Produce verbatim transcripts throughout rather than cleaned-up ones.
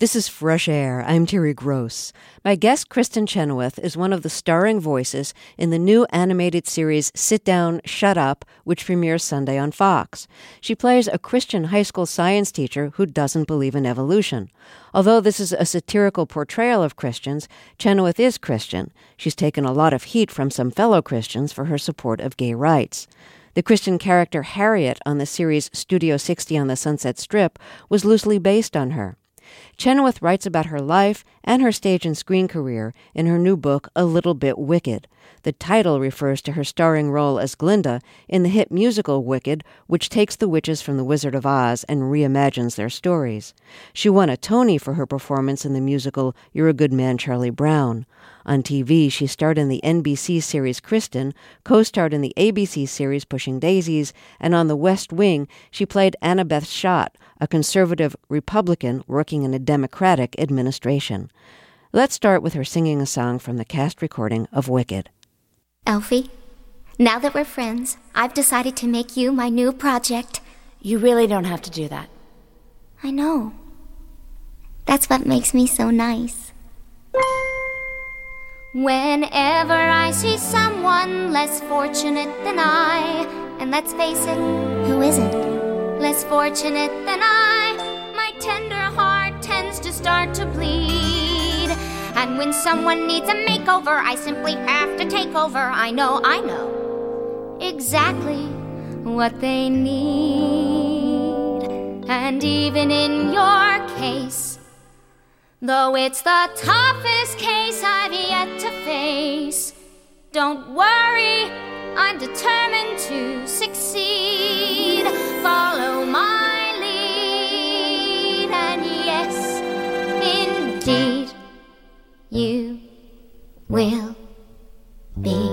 This is Fresh Air. I'm Terry Gross. My guest, Kristin Chenoweth, is one of the starring voices in the new animated series Sit Down, Shut Up, which premieres Sunday on Fox. She plays a Christian high school science teacher who doesn't believe in evolution. Although this is a satirical portrayal of Christians, Chenoweth is Christian. She's taken a lot of heat from some fellow Christians for her support of gay rights. The Christian character Harriet on the series Studio sixty on the Sunset Strip was loosely based on her. Chenoweth writes about her life and her stage and screen career in her new book, A Little Bit Wicked. The title refers to her starring role as Glinda in the hit musical Wicked, which takes the witches from The Wizard of Oz and reimagines their stories. She won a Tony for her performance in the musical You're a Good Man, Charlie Brown. On T V, she starred in the N B C series Kristin, co-starred in the A B C series Pushing Daisies, and on The West Wing, she played Annabeth Schott, a conservative Republican working in a Democratic administration. Let's start with her singing a song from the cast recording of Wicked. Elfie, now that we're friends, I've decided to make you my new project. You really don't have to do that. I know. That's what makes me so nice. Whenever I see someone less fortunate than I, and let's face it, who isn't? Less fortunate than I, my tender heart tends to start to bleed. And when someone needs a makeover, I simply have to take over. I know, I know exactly what they need. And even in your case, though it's the toughest case I've yet to face, don't worry, I'm determined to succeed. Follow my lead, and yes, indeed, you will be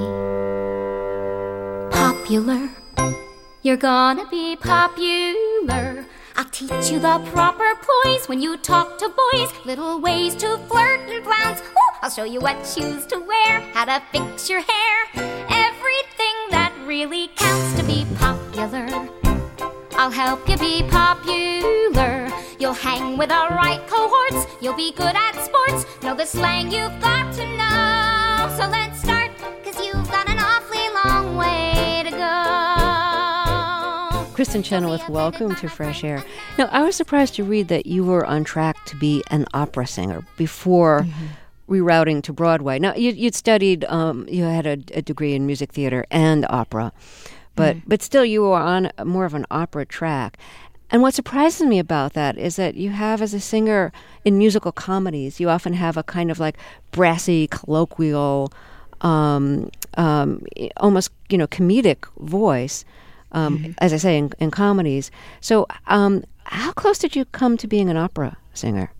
popular. You're gonna be popular. I'll teach you the proper poise when you talk to boys, little ways to flirt and glance. Ooh, I'll show you what shoes to wear, how to fix your hair, everything that really counts to be popular. I'll help you be popular. You'll hang with the right cohorts, you'll be good at sports, know the slang you've got to know. So let's start, 'cause you've got an awfully long way to go. Kristin Chenoweth, welcome to Fresh Air. Now, I was surprised to read that you were on track to be an opera singer before mm-hmm. rerouting to Broadway. Now, you, you'd studied, um, you had a, a degree in music theater and opera, but mm-hmm. but still you were on more of an opera track. And what surprises me about that is that you have, as a singer in musical comedies, you often have a kind of like brassy, colloquial, um, um, almost, you know, comedic voice. Um, mm-hmm. As I say, in, in comedies. So um, how close did you come to being an opera singer?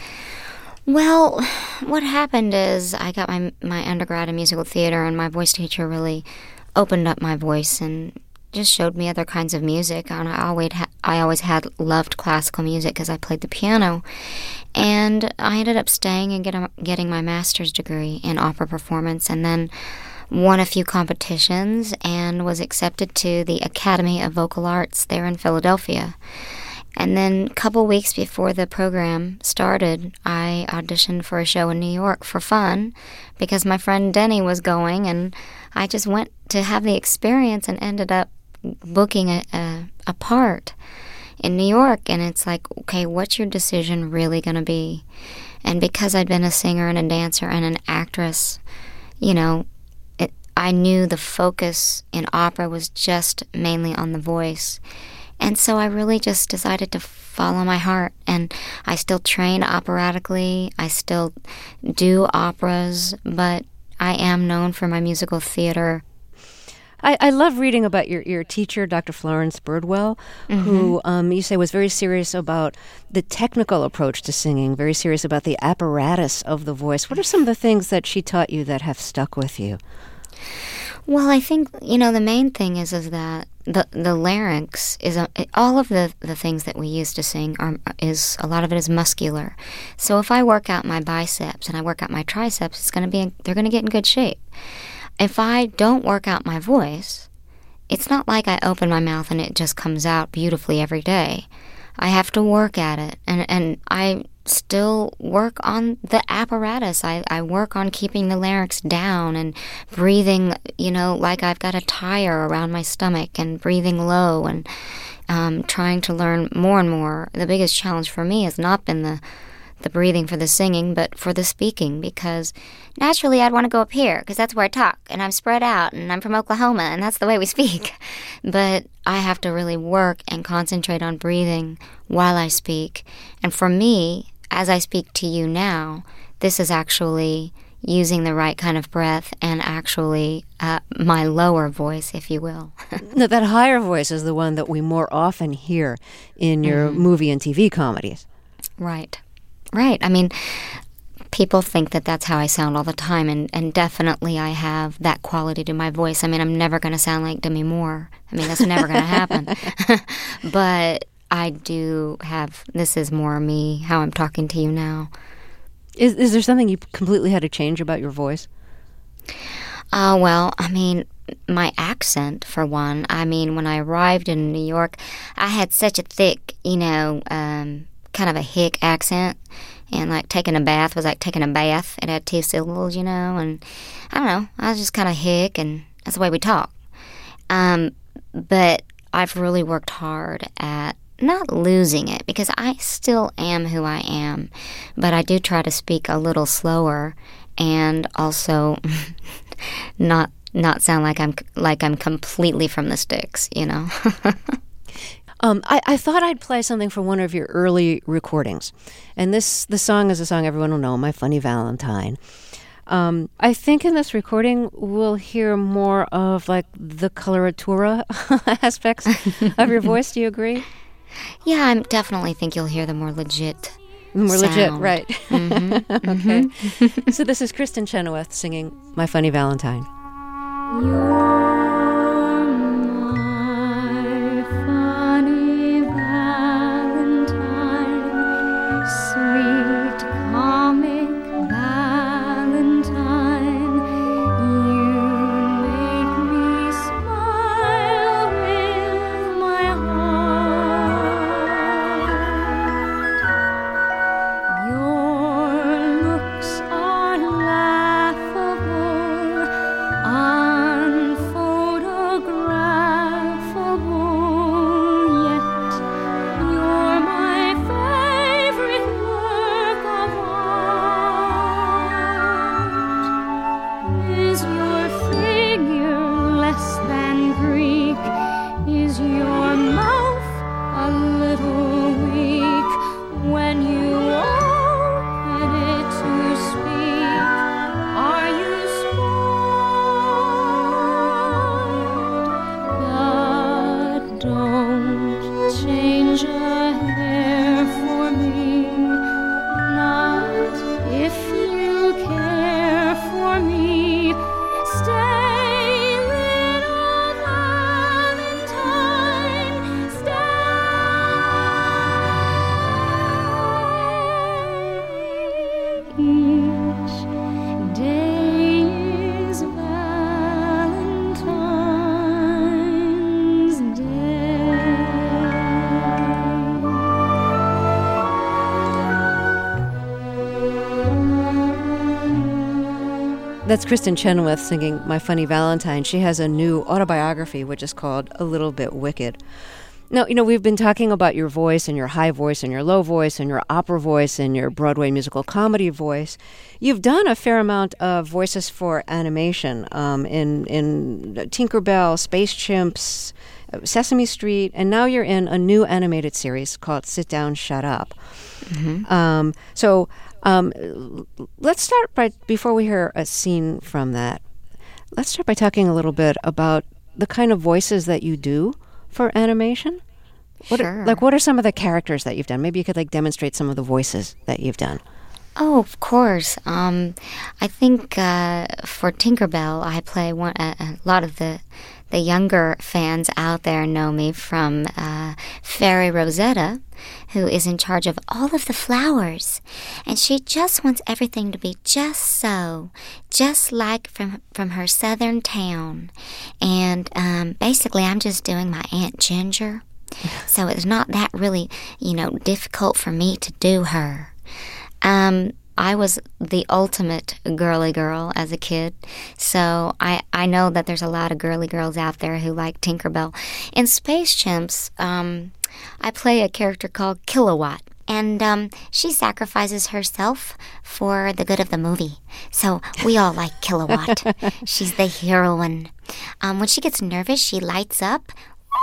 Well, what happened is I got my my undergrad in musical theater, and my voice teacher really opened up my voice and just showed me other kinds of music. And I always, ha- I always had loved classical music because I played the piano. And I ended up staying and get a, getting my master's degree in opera performance, and then won a few competitions and was accepted to the Academy of Vocal Arts there in Philadelphia. And then a couple weeks before the program started, I auditioned for a show in New York for fun because my friend Denny was going, and I just went to have the experience and ended up booking a, a, a part in New York. And it's like, okay, what's your decision really going to be? And because I'd been a singer and a dancer and an actress, you know, I knew the focus in opera was just mainly on the voice. And so I really just decided to follow my heart. And I still train operatically. I still do operas, but I am known for my musical theater. I, I love reading about your, your teacher, Doctor Florence Birdwell, mm-hmm. who um, you say was very serious about the technical approach to singing, very serious about the apparatus of the voice. What are some of the things that she taught you that have stuck with you? Well, I think, you know, the main thing is is that the the larynx is a, all of the, the things that we use to sing are is a lot of it is muscular. So if I work out my biceps and I work out my triceps, it's going to be in, they're going to get in good shape. If I don't work out my voice, it's not like I open my mouth and it just comes out beautifully every day. I have to work at it, and and I still work on the apparatus. I, I work on keeping the larynx down and breathing, you know, like I've got a tire around my stomach, and breathing low, and um, trying to learn more and more. The biggest challenge for me has not been the the breathing for the singing, but for the speaking, because naturally I'd want to go up here because that's where I talk, and I'm spread out, and I'm from Oklahoma, and that's the way we speak. But I have to really work and concentrate on breathing while I speak. And for me, as I speak to you now, this is actually using the right kind of breath and actually uh, my lower voice, if you will. No, that higher voice is the one that we more often hear in your mm-hmm. movie and T V comedies. Right. Right. I mean, people think that that's how I sound all the time, and, and definitely I have that quality to my voice. I mean, I'm never going to sound like Demi Moore. I mean, that's never going to happen. But I do have, this is more me, how I'm talking to you now. Is is there something you completely had to change about your voice? Uh, well, I mean, my accent, for one. I mean, when I arrived in New York, I had such a thick, you know, um, kind of a hick accent, and like taking a bath was like taking a bath. It had two syllables, you know, and I don't know, I was just kind of hick, and that's the way we talk. Um, but I've really worked hard at not losing it, because I still am who I am, but I do try to speak a little slower, and also not not sound like I'm like I'm completely from the sticks, you know. Um, I, I thought I'd play something from one of your early recordings. And this the song is a song everyone will know, My Funny Valentine. Um, I think in this recording we'll hear more of like the coloratura aspects of your voice. Do you agree? Yeah, I definitely think you'll hear the more legit The more sound. legit, right. Mm-hmm, okay. mm-hmm. So this is Kristin Chenoweth singing My Funny Valentine. You're That's Kristin Chenoweth singing My Funny Valentine. She has a new autobiography, which is called A Little Bit Wicked. Now, you know, we've been talking about your voice and your high voice and your low voice and your opera voice and your Broadway musical comedy voice. You've done a fair amount of voices for animation um, in, in Tinkerbell, Space Chimps, Sesame Street, and now you're in a new animated series called Sit Down, Shut Up. Mm-hmm. Um, so um, let's start by, before we hear a scene from that, let's start by talking a little bit about the kind of voices that you do for animation. What Sure. Are, like, what are some of the characters that you've done? Maybe you could, like, demonstrate some of the voices that you've done. Oh, of course. Um, I think uh, for Tinkerbell, I play one. A, a lot of the the younger fans out there know me from uh, Fairy Rosetta, who is in charge of all of the flowers, and she just wants everything to be just so, just like from from her southern town. And um, basically, I'm just doing my Aunt Ginger, so it's not that really, you know, difficult for me to do her. Um, I was the ultimate girly girl as a kid, so I, I know that there's a lot of girly girls out there who like Tinkerbell. In Space Chimps, um, I play a character called Kilowatt, and um, she sacrifices herself for the good of the movie. So we all like Kilowatt. She's the heroine. Um, when she gets nervous, she lights up,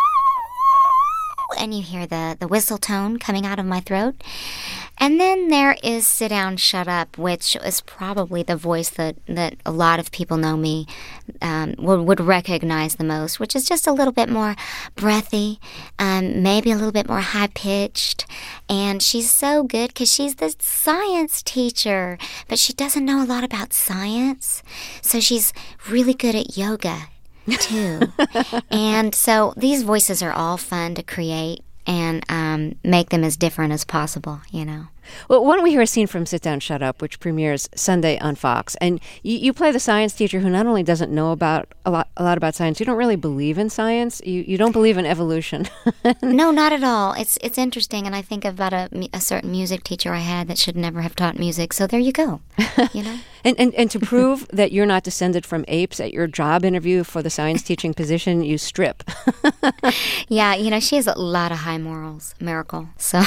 and you hear the, the whistle tone coming out of my throat. And then there is Sit Down, Shut Up, which is probably the voice that, that a lot of people know me um, would, would recognize the most, which is just a little bit more breathy, um, maybe a little bit more high-pitched. And she's so good because she's the science teacher, but she doesn't know a lot about science. So she's really good at yoga, too. And so these voices are all fun to create and um, make them as different as possible, you know. Well, why don't we hear a scene from Sit Down, Shut Up, which premieres Sunday on Fox. And you, you play the science teacher who not only doesn't know about a lot, a lot about science, you don't really believe in science. You you don't believe in evolution. No, not at all. It's it's interesting, and I think about a, a certain music teacher I had that should never have taught music. So there you go, you know. and, and and to prove that you're not descended from apes, at your job interview for the science teaching position, you strip. Yeah, you know, she has a lot of high morals, Miracle. So.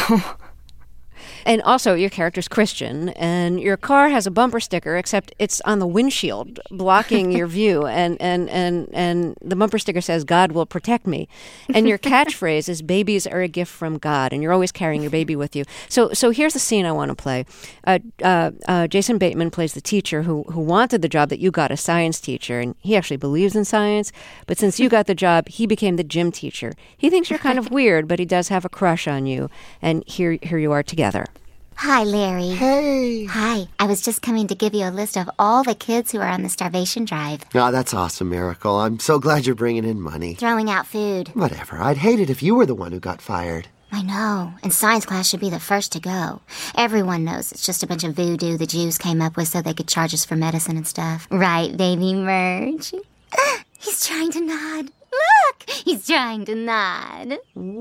And also, your character's Christian, and your car has a bumper sticker, except it's on the windshield, blocking your view. And, and, and, and the bumper sticker says, "God will protect me." And your catchphrase is, "Babies are a gift from God," and you're always carrying your baby with you. So so here's the scene I want to play. Uh, uh, uh, Jason Bateman plays the teacher who, who wanted the job that you got, a science teacher, and he actually believes in science. But since you got the job, he became the gym teacher. He thinks you're kind of weird, but he does have a crush on you. And here, here you are together. Hi, Larry. Hey. Hi. I was just coming to give you a list of all the kids who are on the starvation drive. Oh, that's awesome, Miracle. I'm so glad you're bringing in money. Throwing out food. Whatever. I'd hate it if you were the one who got fired. I know. And science class should be the first to go. Everyone knows it's just a bunch of voodoo the Jews came up with so they could charge us for medicine and stuff. Right, baby Merge? He's trying to nod. Look! He's trying to nod.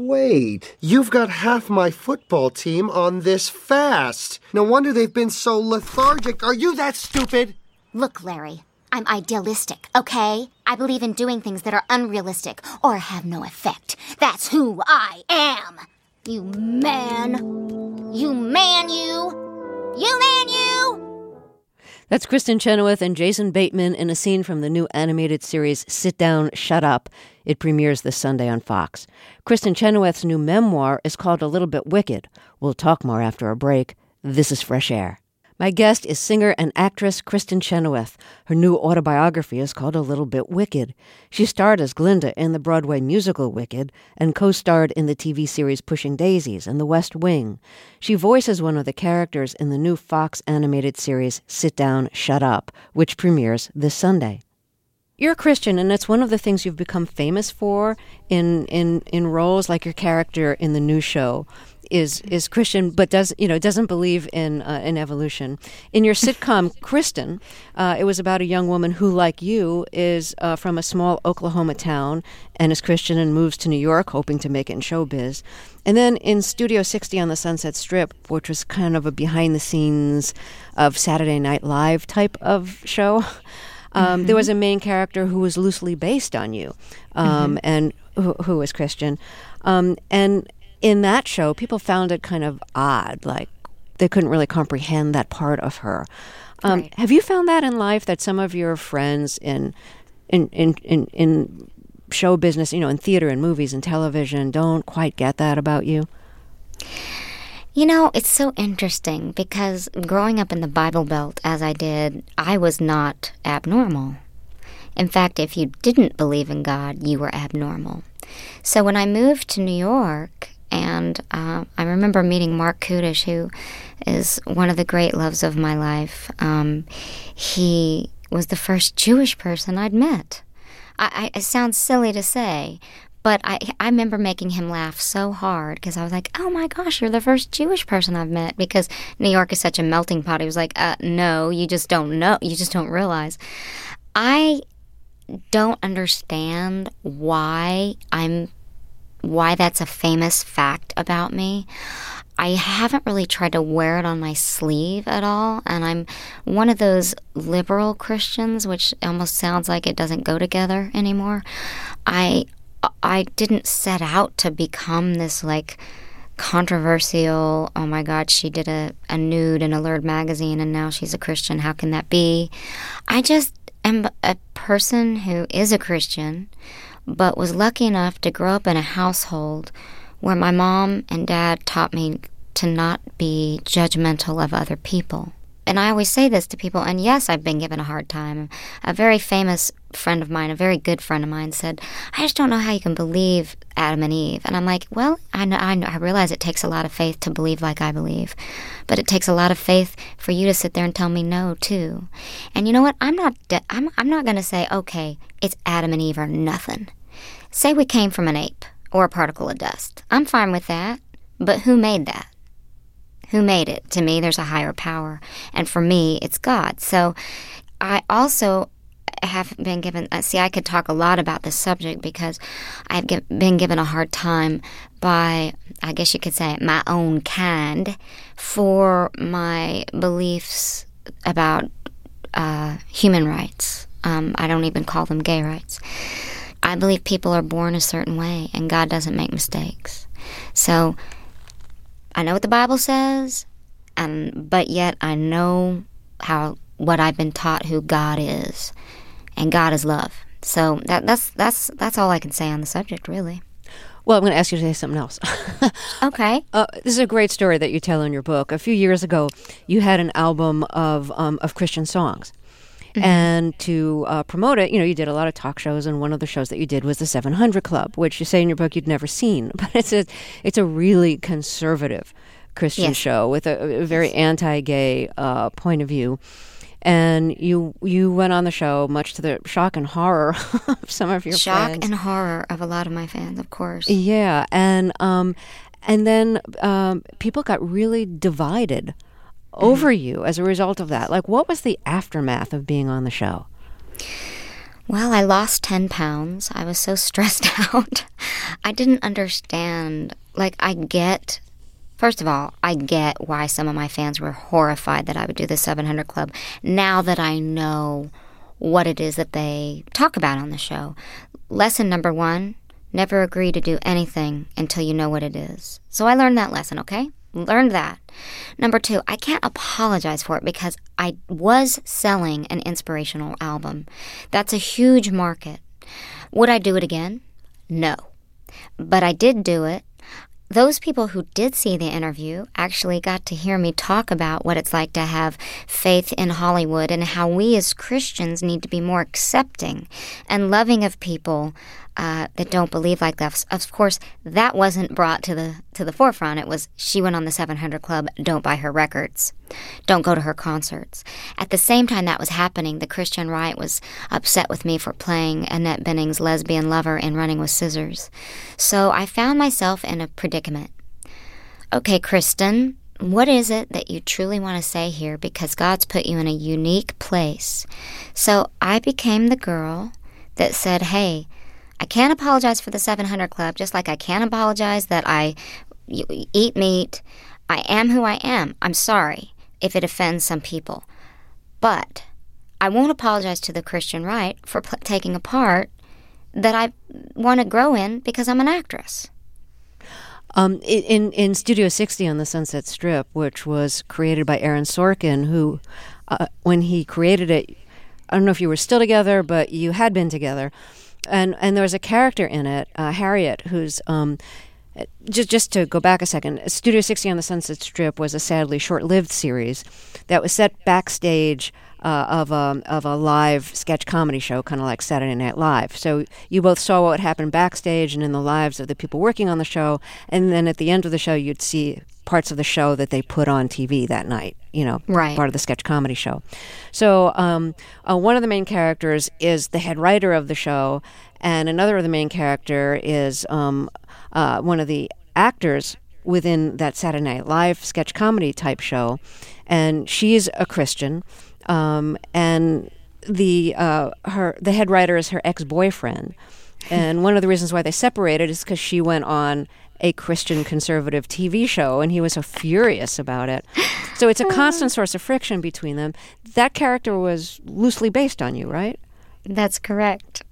Wait. You've got half my football team on this fast. No wonder they've been so lethargic. Are you that stupid? Look, Larry. I'm idealistic, okay? I believe in doing things that are unrealistic or have no effect. That's who I am. You man. You man, you. You man, you. That's Kristin Chenoweth and Jason Bateman in a scene from the new animated series Sit Down, Shut Up. It premieres this Sunday on Fox. Kristin Chenoweth's new memoir is called A Little Bit Wicked. We'll talk more after a break. This is Fresh Air. My guest is singer and actress Kristin Chenoweth. Her new autobiography is called A Little Bit Wicked. She starred as Glinda in the Broadway musical Wicked and co-starred in the T V series Pushing Daisies and The West Wing. She voices one of the characters in the new Fox animated series Sit Down, Shut Up, which premieres this Sunday. You're a Christian, and it's one of the things you've become famous for in in, in roles like your character in the new show. Is is Christian, but does you know doesn't believe in uh, in evolution. In your sitcom Kristen, uh, it was about a young woman who, like you, is uh, from a small Oklahoma town and is Christian and moves to New York, hoping to make it in showbiz. And then in Studio sixty on the Sunset Strip, which was kind of a behind the scenes of Saturday Night Live type of show, um, mm-hmm. there was a main character who was loosely based on you, um, mm-hmm. and who, who was Christian, um, and. In that show, people found it kind of odd, like they couldn't really comprehend that part of her. Um, right. Have you found that in life, that some of your friends in, in in in in show business, you know, in theater and movies and television, don't quite get that about you? You know, it's so interesting because growing up in the Bible Belt, as I did, I was not abnormal. In fact, if you didn't believe in God, you were abnormal. So when I moved to New York, and uh, I remember meeting Mark Kudish, who is one of the great loves of my life. Um, he was the first Jewish person I'd met. I, I, it sounds silly to say, but I, I remember making him laugh so hard because I was like, oh my gosh, you're the first Jewish person I've met, because New York is such a melting pot. He was like, uh, no, you just don't know. You just don't realize. I don't understand why I'm why that's a famous fact about me. I haven't really tried to wear it on my sleeve at all, and I'm one of those liberal Christians, which almost sounds like it doesn't go together anymore. I I didn't set out to become this, like, controversial, oh my God, she did a, a nude in Allure magazine and now she's a Christian, how can that be? I just am a person who is a Christian, but was lucky enough to grow up in a household where my mom and dad taught me to not be judgmental of other people. And I always say this to people, and yes, I've been given a hard time. A very famous friend of mine, a very good friend of mine, said, I just don't know how you can believe Adam and Eve. And I'm like, well, I, know, I, know, I realize it takes a lot of faith to believe like I believe. But it takes a lot of faith for you to sit there and tell me no, too. And you know what? I'm not, de- I'm, I'm not going to say, okay, it's Adam and Eve or nothing. Say we came from an ape or a particle of dust. I'm fine with that. But who made that? Who made it? To me, there's a higher power. And for me, it's God. So I also have been given, uh, see, I could talk a lot about this subject because I've get, been given a hard time by, I guess you could say, my own kind for my beliefs about uh, human rights. Um, I don't even call them gay rights. I believe people are born a certain way and God doesn't make mistakes. So I know what the Bible says, and but yet I know how what I've been taught who God is, and God is love. So that, that's that's that's all I can say on the subject, really. Well, I'm going to ask you to say something else. Okay. Uh, this is a great story that you tell in your book. A few years ago, you had an album of um, of Christian songs. Mm-hmm. And to uh, promote it, you know, you did a lot of talk shows, and one of the shows that you did was the seven hundred Club, which you say in your book you'd never seen. But it's a, it's a really conservative Christian yes. show with a, a very anti-gay uh, point of view. And you you went on the show, much to the shock and horror of some of your shock fans. Shock and horror of a lot of my fans, of course. Yeah, and um, and then um, people got really divided over mm-hmm. you as a result of that. Like, what was the aftermath of being on the show? Well, I lost ten pounds. I was so stressed out. I didn't understand. Like, I get, first of all, I get why some of my fans were horrified that I would do the seven hundred Club now that I know what it is that they talk about on the show. Lesson number one, never agree to do anything until you know what it is. So I learned that lesson, okay? Learned that. Number two, I can't apologize for it because I was selling an inspirational album. That's a huge market. Would I do it again? No. But I did do it. Those people who did see the interview actually got to hear me talk about what it's like to have faith in Hollywood and how we as Christians need to be more accepting and loving of people uh, that don't believe like us. Of course, that wasn't brought to the to the forefront. It was, she went on the seven hundred Club, don't buy her records, don't go to her concerts. At the same time that was happening, the Christian right was upset with me for playing Annette Bening's lesbian lover in Running with Scissors. So I found myself in a predicament. Okay, Kristen, what is it that you truly want to say here? Because God's put you in a unique place. So I became the girl that said, hey, I can't apologize for the seven hundred Club, just like I can't apologize that I eat meat. I am who I am. I'm sorry if it offends some people. But I won't apologize to the Christian right for pl- taking a part that I want to grow in because I'm an actress. Um, in in Studio sixty on the Sunset Strip, which was created by Aaron Sorkin, who, uh, when he created it, I don't know if you were still together, but you had been together. And and there was a character in it, uh, Harriet, who's, um, just, just to go back a second, Studio sixty on the Sunset Strip was a sadly short-lived series that was set backstage uh, of, a, of a live sketch comedy show, kind of like Saturday Night Live. So you both saw what happened backstage and in the lives of the people working on the show, and then at the end of the show you'd see parts of the show that they put on T V that night, you know, right. part of the sketch comedy show. So um, uh, one of the main characters is the head writer of the show, and another of the main character is um, uh, one of the actors within that Saturday Night Live sketch comedy type show, and she's a Christian, um, and the uh, her the head writer is her ex-boyfriend. And one of the reasons why they separated is because she went on a Christian conservative T V show, and he was so furious about it. So it's a constant source of friction between them. That character was loosely based on you, right? That's correct.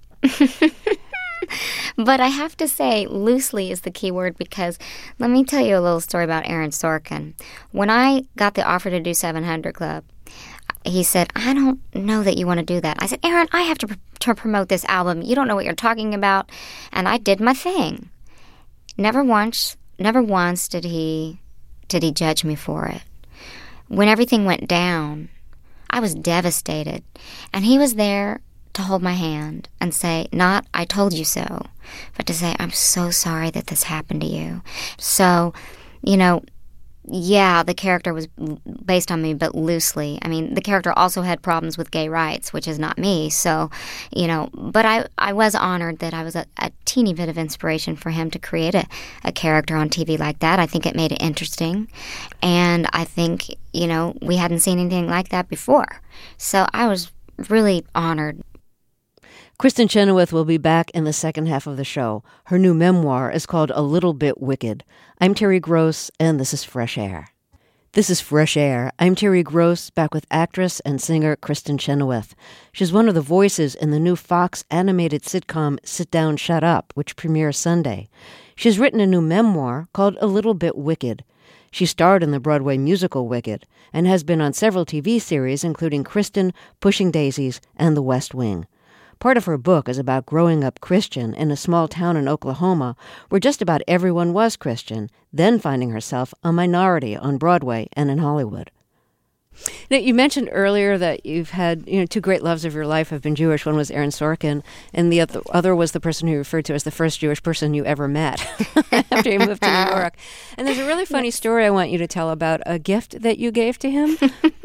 But I have to say, loosely is the key word, because let me tell you a little story about Aaron Sorkin. When I got the offer to do seven hundred Club, he said, I don't know that you want to do that. I said, Aaron, I have to, pr- to promote this album. You don't know what you're talking about. And I did my thing. Never once, never once did he, did he judge me for it. When everything went down, I was devastated. And he was there to hold my hand and say, not, I told you so, but to say, I'm so sorry that this happened to you. So, you know, yeah, the character was based on me, but loosely. I mean, the character also had problems with gay rights, which is not me. So, you know, but I, I was honored that I was a, a teeny bit of inspiration for him to create a, a character on T V like that. I think it made it interesting. And I think, you know, we hadn't seen anything like that before. So I was really honored. Kristin Chenoweth will be back in the second half of the show. Her new memoir is called A Little Bit Wicked. I'm Terry Gross, and this is Fresh Air. This is Fresh Air. I'm Terry Gross, back with actress and singer Kristin Chenoweth. She's one of the voices in the new Fox animated sitcom Sit Down, Shut Up, which premieres Sunday. She's written a new memoir called A Little Bit Wicked. She starred in the Broadway musical Wicked and has been on several T V series, including Kristen, Pushing Daisies, and The West Wing. Part of her book is about growing up Christian in a small town in Oklahoma where just about everyone was Christian, then finding herself a minority on Broadway and in Hollywood. Now, you mentioned earlier that you've had, you know, two great loves of your life have been Jewish. One was Aaron Sorkin, and the other, other was the person who you referred to as the first Jewish person you ever met after you moved to New York. And there's a really funny story I want you to tell about a gift that you gave to him.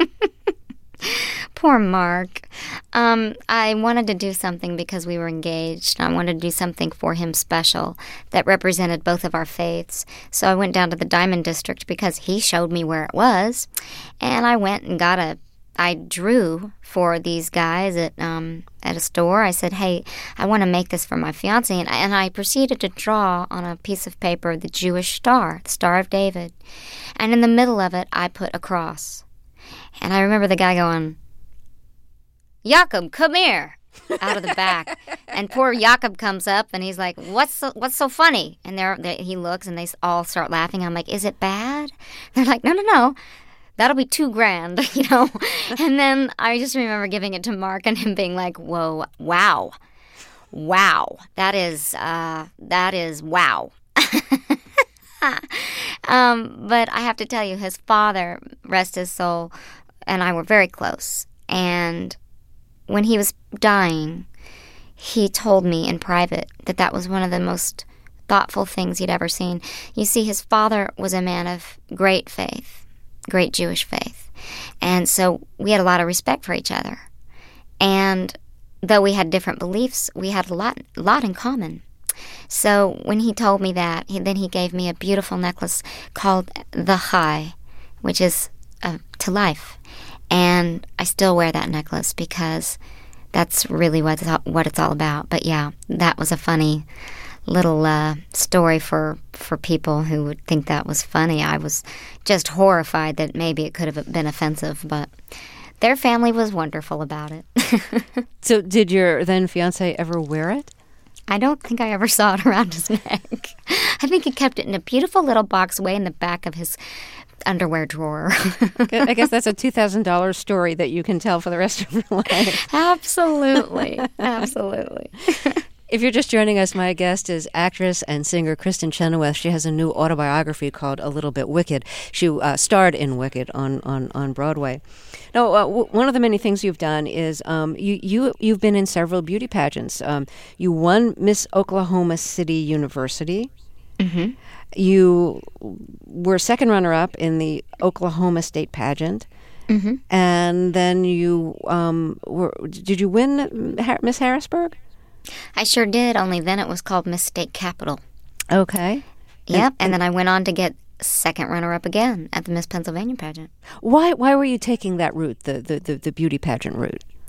Poor Mark. Um, I wanted to do something because we were engaged. I wanted to do something for him special that represented both of our faiths. So I went down to the Diamond District because he showed me where it was. And I went and got a, I drew for these guys at um, at a store. I said, hey, I want to make this for my fiancé. And I, and I proceeded to draw on a piece of paper the Jewish star, the Star of David. And in the middle of it, I put a cross. And I remember the guy going, Jacob, come here, out of the back. And poor Jacob comes up, and he's like, what's so, what's so funny? And they're, they, he looks, and they all start laughing. I'm like, is it bad? They're like, no, no, no. That'll be two grand, you know. And then I just remember giving it to Mark and him being like, whoa, wow. Wow. That is, uh, that is wow. um, but I have to tell you, his father, rest his soul, and I were very close. And when he was dying, he told me in private that that was one of the most thoughtful things he'd ever seen. You see, his father was a man of great faith, great Jewish faith. And so we had a lot of respect for each other. And though we had different beliefs, we had a lot, lot in common. So when he told me that, he, then he gave me a beautiful necklace called the Chai, which is uh, to life. And I still wear that necklace because that's really what it's all, what it's all about. But yeah, that was a funny little uh, story for, for people who would think that was funny. I was just horrified that maybe it could have been offensive, but their family was wonderful about it. So did your then fiancé ever wear it? I don't think I ever saw it around his neck. I think he kept it in a beautiful little box way in the back of his underwear drawer. I guess that's a two thousand dollars story that you can tell for the rest of your life. Absolutely. Absolutely. If you're just joining us, my guest is actress and singer Kristin Chenoweth. She has a new autobiography called A Little Bit Wicked. She uh, starred in Wicked on, on, on Broadway. Now, uh, w- one of the many things you've done is um, you, you, you've been in several beauty pageants. Um, you won Miss Oklahoma City University. Mm-hmm. You were second runner-up in the Oklahoma State pageant. Mm-hmm. And then you um, were, did you win Miss Harrisburg? I sure did, only then it was called Miss State Capital. Okay. Yep, and, and then I went on to get second runner-up again at the Miss Pennsylvania pageant. Why Why were you taking that route, the, the, the, the beauty pageant route?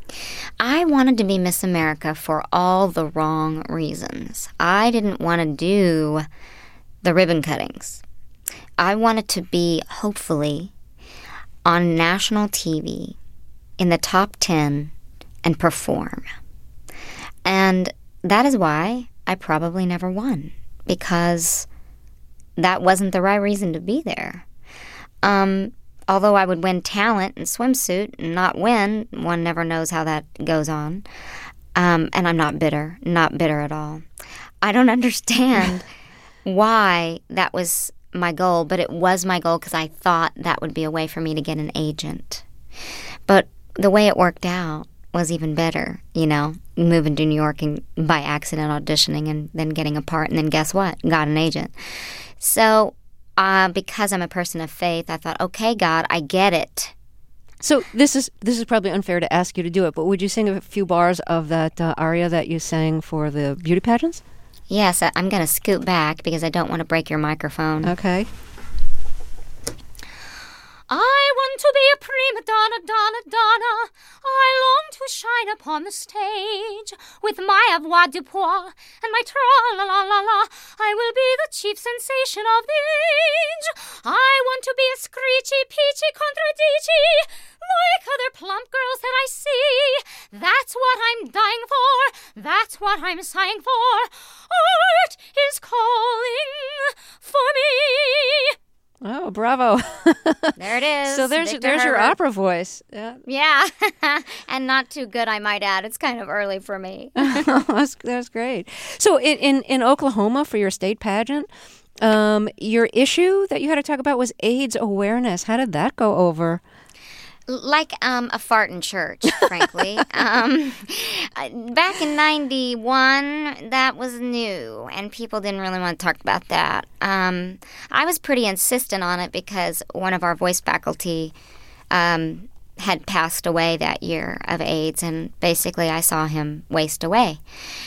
I wanted to be Miss America for all the wrong reasons. I didn't want to do the ribbon cuttings. I wanted to be, hopefully, on national T V, in the top ten, and perform. And that is why I probably never won, because that wasn't the right reason to be there. Um... Although I would win talent and swimsuit and not win, one never knows how that goes on. Um, and I'm not bitter, not bitter at all. I don't understand why that was my goal, but it was my goal because I thought that would be a way for me to get an agent. But the way it worked out was even better, you know, moving to New York and by accident auditioning and then getting a part, and then guess what? Got an agent. So... Uh, because I'm a person of faith, I thought, okay, God, I get it. So this is this is probably unfair to ask you to do it, but would you sing a few bars of that uh, aria that you sang for the beauty pageants? Yes, I, I'm going to scoot back because I don't want to break your microphone. Okay. I want to be a prima donna, donna, donna. I long to shine upon the stage with my avoir du pois and my tra-la-la-la-la. I will be the chief sensation of the age. I want to be a screechy, peachy contradici like other plump girls that I see. That's what I'm dying for. That's what I'm sighing for. Art is calling for me. Oh, bravo. There it is. So there's Victor there's your Herbert. opera voice. Yeah. Yeah. And not too good, I might add. It's kind of early for me. that's, that's great. So in, in, in Oklahoma for your state pageant, um, your issue that you had to talk about was AIDS awareness. How did that go over? Like um, a fart in church, frankly. um, back in ninety-one, that was new, and people didn't really want to talk about that. Um, I was pretty insistent on it because one of our voice faculty um, had passed away that year of AIDS, and basically I saw him waste away.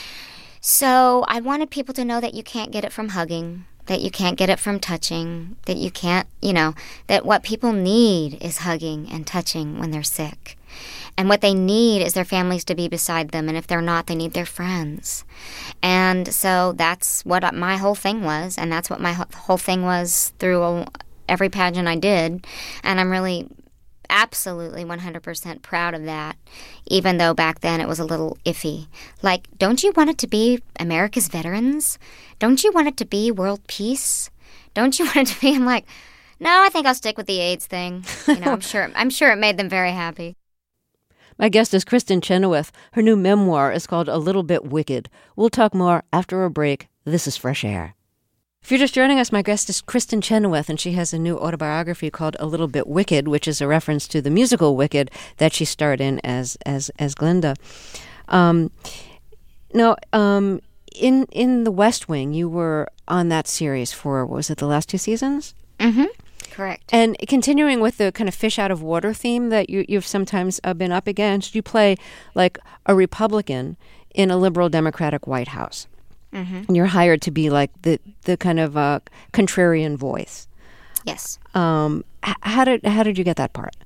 So I wanted people to know that you can't get it from hugging, that you can't get it from touching, that you can't, you know, that what people need is hugging and touching when they're sick. And what they need is their families to be beside them. And if they're not, they need their friends. And so that's what my whole thing was. And that's what my whole thing was through every pageant I did. And I'm really absolutely one hundred percent proud of that, even though back then it was a little iffy. Like, don't you want it to be America's veterans? Don't you want it to be world peace? Don't you want it to be? I'm like, no, I think I'll stick with the AIDS thing. You know, I'm sure. I'm sure it made them very happy. My guest is Kristin Chenoweth. Her new memoir is called A Little Bit Wicked. We'll talk more after a break. This is Fresh Air. If you're just joining us, my guest is Kristin Chenoweth, and she has a new autobiography called A Little Bit Wicked, which is a reference to the musical Wicked that she starred in as as as Glinda. Um, now, um, in in The West Wing, you were on that series for, what was it, the last two seasons? Mm-hmm. Correct. And continuing with the kind of fish out of water theme that you, you've sometimes uh, been up against, you play like a Republican in a liberal Democratic White House. Mm-hmm. And you're hired to be like the, the kind of uh, contrarian voice. Yes. Um, h- how did how did you get that part?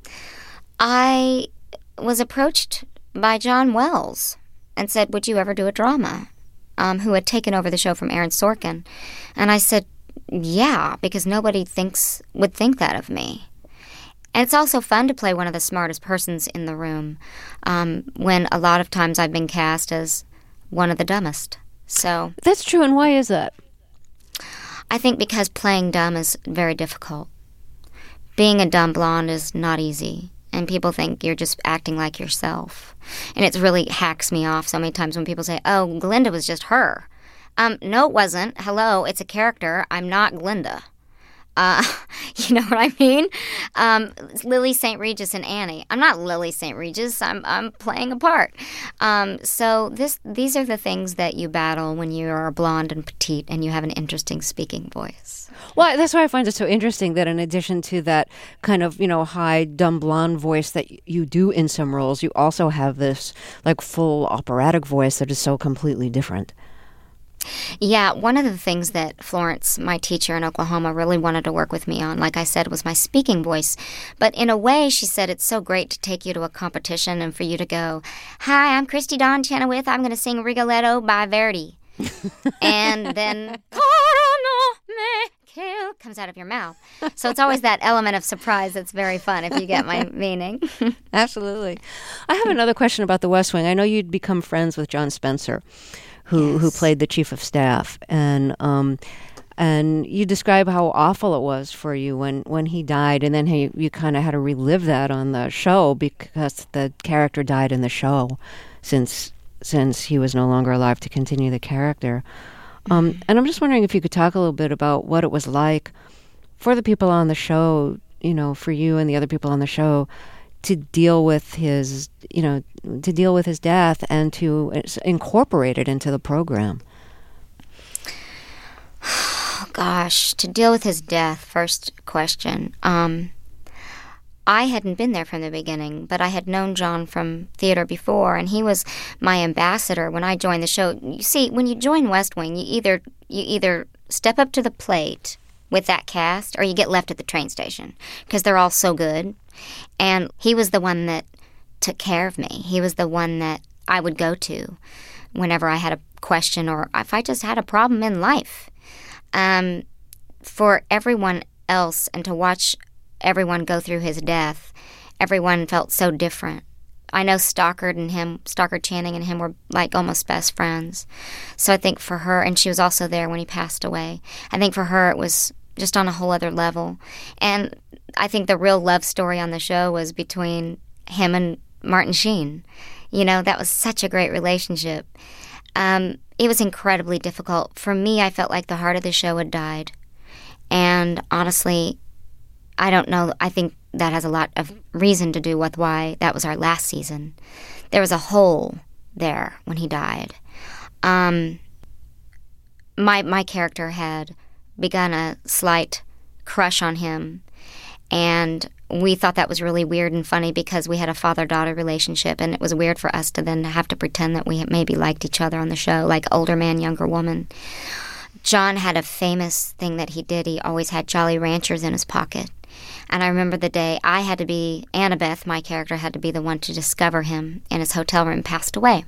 I was approached by John Wells and said, would you ever do a drama? Um, who had taken over the show from Aaron Sorkin. And I said, yeah, because nobody thinks would think that of me. And it's also fun to play one of the smartest persons in the room um, when a lot of times I've been cast as one of the dumbest. So that's true. And why is that? I think because playing dumb is very difficult. Being a dumb blonde is not easy. And people think you're just acting like yourself. And it really hacks me off so many times when people say, oh, Glinda was just her. Um, no, it wasn't. Hello, it's a character. I'm not Glinda. Uh, you know what I mean? Um, Lily Saint Regis and Annie. I'm not Lily Saint Regis. I'm I'm playing a part. Um, so this these are the things that you battle when you are blonde and petite and you have an interesting speaking voice. Well, that's why I find it so interesting that in addition to that kind of, you know, high, dumb blonde voice that you do in some roles, you also have this like full operatic voice that is so completely different. Yeah, one of the things that Florence, my teacher in Oklahoma, really wanted to work with me on, like I said, was my speaking voice. But in a way, she said, it's so great to take you to a competition and for you to go, hi, I'm Christy Dawn Chenoweth. I'm going to sing Rigoletto by Verdi. And then, comes out of your mouth. So it's always that element of surprise that's very fun, if you get my meaning. Absolutely. I have another question about the West Wing. I know you'd become friends with John Spencer, who Yes. who played the chief of staff, and um, and you describe how awful it was for you when, when he died, and then how you, you kind of had to relive that on the show because the character died in the show, since since he was no longer alive to continue the character. Um, mm-hmm. And I'm just wondering if you could talk a little bit about what it was like for the people on the show, you know, for you and the other people on the show, to deal with his, you know, to deal with his death and to incorporate it into the program. Oh, gosh, to deal with his death, first question. Um, I hadn't been there from the beginning, but I had known John from theater before, and he was my ambassador when I joined the show. You see, when you join West Wing, you either you either step up to the plate with that cast or you get left at the train station because they're all so good. And he was the one that took care of me. He was the one that I would go to whenever I had a question or if I just had a problem in life. Um, for everyone else, and to watch everyone go through his death, everyone felt so different. I know Stockard and him, Stockard Channing and him were like almost best friends. So I think for her, and she was also there when he passed away, I think for her it was just on a whole other level. And I think the real love story on the show was between him and Martin Sheen. You know, that was such a great relationship. Um, it was incredibly difficult. For me, I felt like the heart of the show had died. And honestly, I don't know. I think that has a lot of reason to do with why that was our last season. There was a hole there when he died. Um, my my character had begun a slight crush on him, and we thought that was really weird and funny because we had a father-daughter relationship, and it was weird for us to then have to pretend that we maybe liked each other on the show, like older man, younger woman. John had a famous thing that he did. He always had Jolly Ranchers in his pocket. And I remember the day I had to be, Annabeth, my character, had to be the one to discover him in his hotel room, passed away.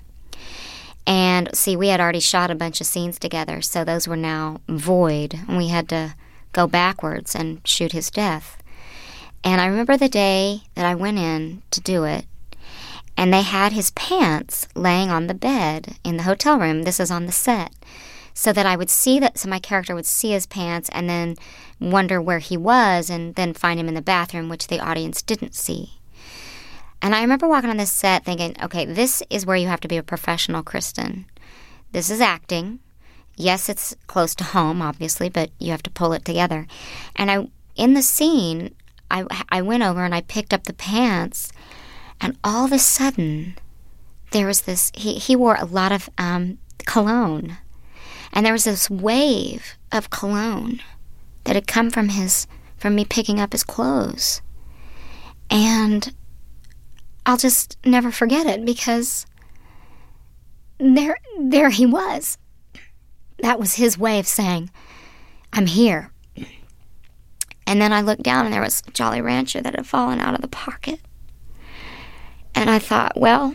And see, we had already shot a bunch of scenes together, so those were now void, and we had to go backwards and shoot his death. And I remember the day that I went in to do it, and they had his pants laying on the bed in the hotel room. This is on the set. So that I would see that, so my character would see his pants and then wonder where he was and then find him in the bathroom, which the audience didn't see. And I remember walking on this set thinking, okay, this is where you have to be a professional, Kristen. This is acting. Yes, it's close to home, obviously, but you have to pull it together. And I, in the scene, I, I went over and I picked up the pants, and all of a sudden, there was this, he, he wore a lot of um, cologne. And there was this wave of cologne that had come from his, from me picking up his clothes. And I'll just never forget it because there, there he was. That was his way of saying, I'm here. And then I looked down and there was a Jolly Rancher that had fallen out of the pocket. And I thought, well,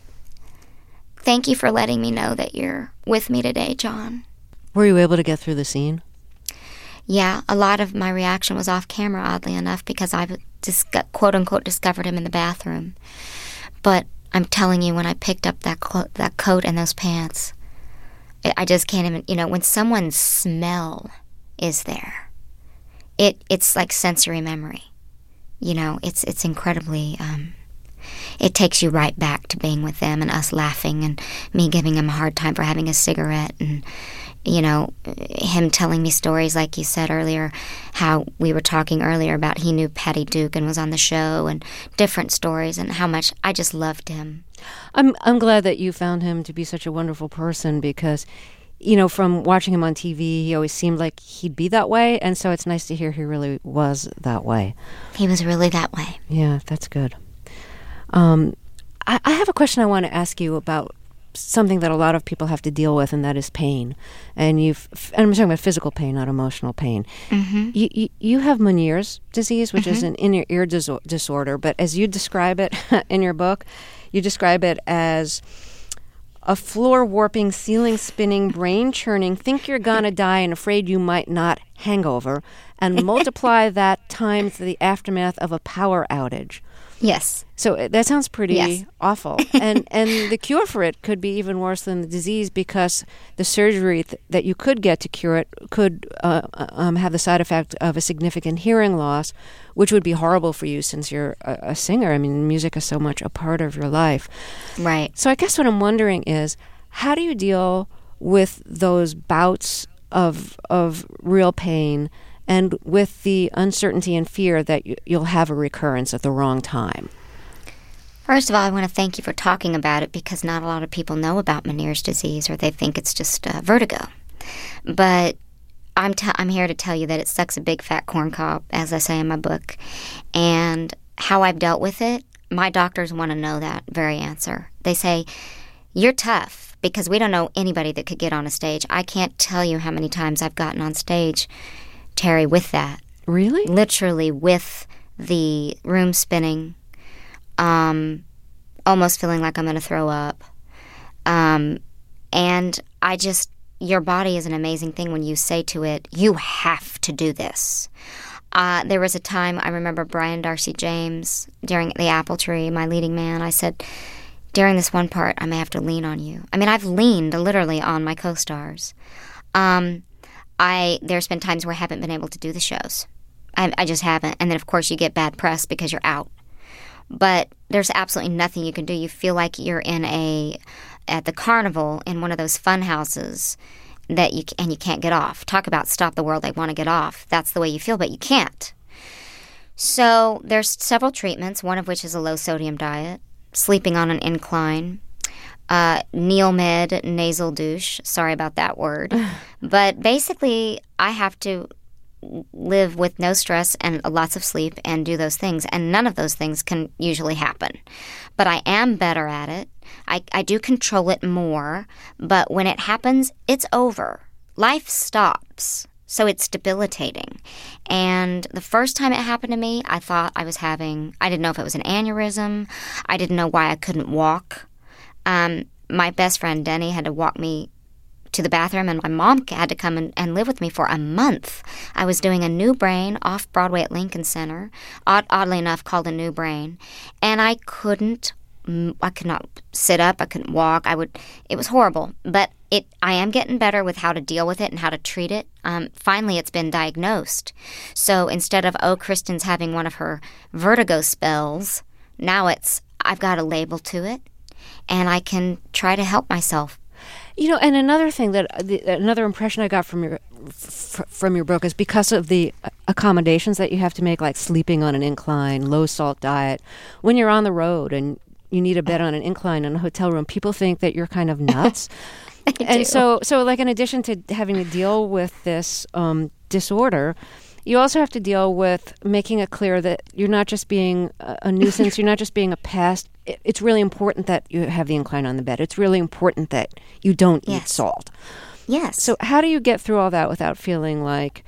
thank you for letting me know that you're with me today, John. Were you able to get through the scene? Yeah, a lot of my reaction was off camera, oddly enough, because I just quote-unquote discovered him in the bathroom. But I'm telling you, when I picked up that clo- that coat and those pants, I just can't even, you know, when someone's smell is there, it it's like sensory memory. You know, it's it's incredibly... Um, It takes you right back to being with them and us laughing and me giving him a hard time for having a cigarette and, you know, him telling me stories like you said earlier, how we were talking earlier about he knew Patty Duke and was on the show and different stories and how much I just loved him. I'm I'm glad that you found him to be such a wonderful person because, you know, from watching him on T V, he always seemed like he'd be that way, and so it's nice to hear he really was that way. He was really that way. Yeah, that's good. Um, I, I have a question I want to ask you about something that a lot of people have to deal with, and that is pain. And you've, and I'm talking about physical pain, not emotional pain. Mm-hmm. You, you you have Meniere's disease, which mm-hmm. is an inner ear dis- disorder. But as you describe it in your book, you describe it as a floor warping, ceiling spinning, brain churning, think you're gonna die and afraid you might not hangover, and multiply that times the aftermath of a power outage. Yes. So that sounds pretty yes. awful. And and the cure for it could be even worse than the disease, because the surgery th- that you could get to cure it could uh, um, have the side effect of a significant hearing loss, which would be horrible for you since you're a, a singer. I mean, music is so much a part of your life. Right. So I guess what I'm wondering is, how do you deal with those bouts of of real pain and with the uncertainty and fear that you, you'll have a recurrence at the wrong time? First of all, I want to thank you for talking about it, because not a lot of people know about Meniere's disease, or they think it's just uh, vertigo. But I'm t- I'm here to tell you that it sucks a big fat corn cob, as I say in my book. And how I've dealt with it, my doctors want to know that very answer. They say, you're tough, because we don't know anybody that could get on a stage. I can't tell you how many times I've gotten on stage, Terry, with that. Really? Literally with the room spinning, um, almost feeling like I'm going to throw up. Um, and I just, your body is an amazing thing when you say to it, you have to do this. Uh, there was a time, I remember Brian Darcy James, during The Apple Tree, my leading man, I said, during this one part, I may have to lean on you. I mean, I've leaned literally on my co-stars. Um... I there's been times where I haven't been able to do the shows. I, I just haven't. And then, of course, you get bad press because you're out. But there's absolutely nothing you can do. You feel like you're in a at the carnival in one of those fun houses that you and you can't get off. Talk about stop the world. I want to get off. That's the way you feel, but you can't. So there's several treatments, one of which is a low-sodium diet, sleeping on an incline, Uh, Neomed nasal douche. Sorry about that word. But basically, I have to live with no stress and lots of sleep and do those things. And none of those things can usually happen. But I am better at it. I, I do control it more. But when it happens, it's over. Life stops. So it's debilitating. And the first time it happened to me, I thought I was having, I didn't know if it was an aneurysm. I didn't know why I couldn't walk. Um, my best friend, Denny, had to walk me to the bathroom, and my mom had to come and, and live with me for a month. I was doing a New Brain off-Broadway at Lincoln Center, odd, oddly enough called a New Brain, and I couldn't, I could not sit up, I couldn't walk, I would, it was horrible, but it, I am getting better with how to deal with it and how to treat it. Um, finally, it's been diagnosed. So instead of, oh, Kristen's having one of her vertigo spells, now it's, I've got a label to it. And I can try to help myself. You know, and another thing that the, another impression I got from your f- from your book is because of the accommodations that you have to make, like sleeping on an incline, low salt diet. When you're on the road and you need a bed on an incline in a hotel room, people think that you're kind of nuts. And do. so, so like in addition to having to deal with this um, disorder, you also have to deal with making it clear that you're not just being a, a nuisance, you're not just being a pest. It, it's really important that you have the incline on the bed. It's really important that you don't yes. eat salt. Yes. So how do you get through all that without feeling like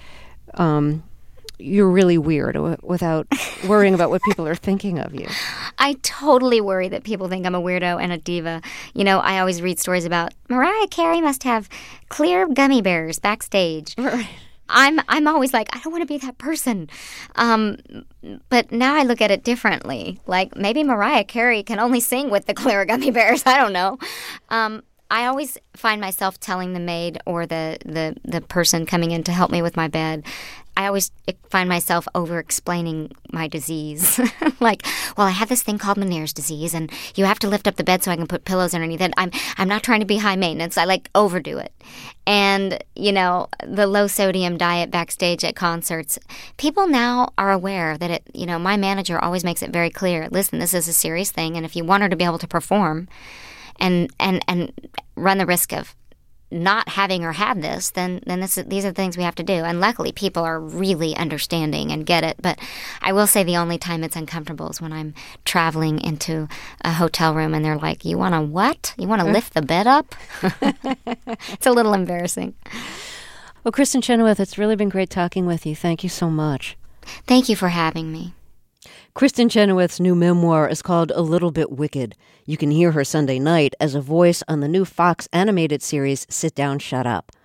um, you're really weird, w- without worrying about what people are thinking of you? I totally worry that people think I'm a weirdo and a diva. You know, I always read stories about Mariah Carey must have clear gummy bears backstage. Right. I'm I'm always like, I don't want to be that person. Um, but now I look at it differently. Like, maybe Mariah Carey can only sing with the clear gummy bears. I don't know. Um, I always find myself telling the maid or the, the, the person coming in to help me with my bed, I always find myself over-explaining my disease. Like, well, I have this thing called Meniere's disease, and you have to lift up the bed so I can put pillows underneath it. I'm I'm not trying to be high maintenance. I, like, overdo it. And, you know, the low-sodium diet backstage at concerts, people now are aware that it, you know, my manager always makes it very clear, listen, this is a serious thing, and if you want her to be able to perform and and, and run the risk of not having her have this, then then this, these are the things we have to do. And luckily, people are really understanding and get it. But I will say the only time it's uncomfortable is when I'm traveling into a hotel room and they're like, you want to what? You want to lift the bed up? It's a little embarrassing. Well, Kristin Chenoweth, it's really been great talking with you. Thank you so much. Thank you for having me. Kristin Chenoweth's new memoir is called A Little Bit Wicked. You can hear her Sunday night as a voice on the new Fox animated series Sit Down, Shut Up.